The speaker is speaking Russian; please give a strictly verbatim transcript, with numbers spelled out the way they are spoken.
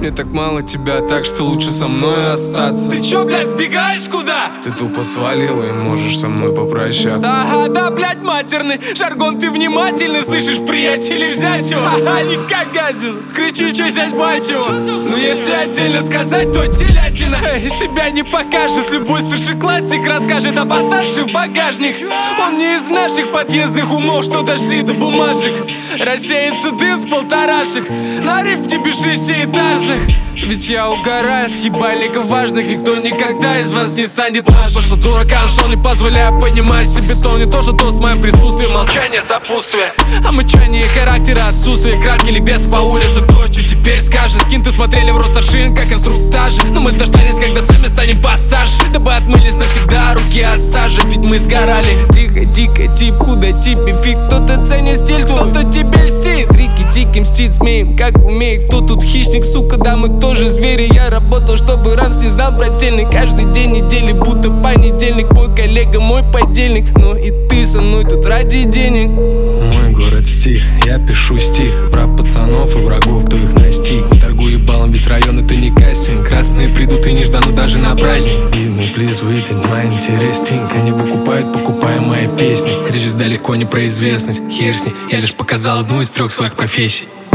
Мне так мало тебя, так что лучше со мной остаться. Ты чё, блядь, сбегаешь куда? Ты тупо свалила и можешь со мной попрощаться. Ага, да, блядь, матерный жаргон, ты внимательный, слышишь, приятели, взять его. Ха-ха, не как гадин. Кричи, чё взять мать его. Ну если отдельно сказать, то телятина. Эй, себя не покажет, любой старшеклассник расскажет, а постарше в багажник. Он не из наших подъездных умов, что дошли до бумажек. Рассеется дым с полторашек, нарыв в тебе шестиэтажных. Ведь я угораю с ебальников важных, никто никогда из вас не станет нашим. Потому что дуракам шел, не позволяя понимать себе тон. Не то, что тост, мое присутствие, молчание, сопутствие. А мычание характера, отсутствие, краткий ликбез по улице. Кто что теперь скажет? Кинты смотрели в рост старшин, как инструктажи. Но мы дождались, когда сами станем постарше, дабы отмылись навсегда руки от сажи. Ведь мы сгорали. Тихо, тихо, тип, куда тебе фиг? Кто-то ценит стиль твой, кто-то тебе льстит. Рики-тики мстит змеем, как умеет. Кто тут хищник, сука, да мы тоже звери. Я работал, чтобы Рамс не знал брательник. Каждый день недели, будто понедельник. Мой коллега, мой подельник. Но и ты со мной тут ради денег. Мой город стих, я пишу стих про пацанов и врагов, кто их настиг. Не торгуй ебалом, ведь район это не кастинг. Красные придут и не ждану даже на праздник. Give me please, waiting, my interesting. Они выкупают, покупая мои песни. Речь далеко не про известность, хер с ней. Я лишь показал одну из трех своих профессий.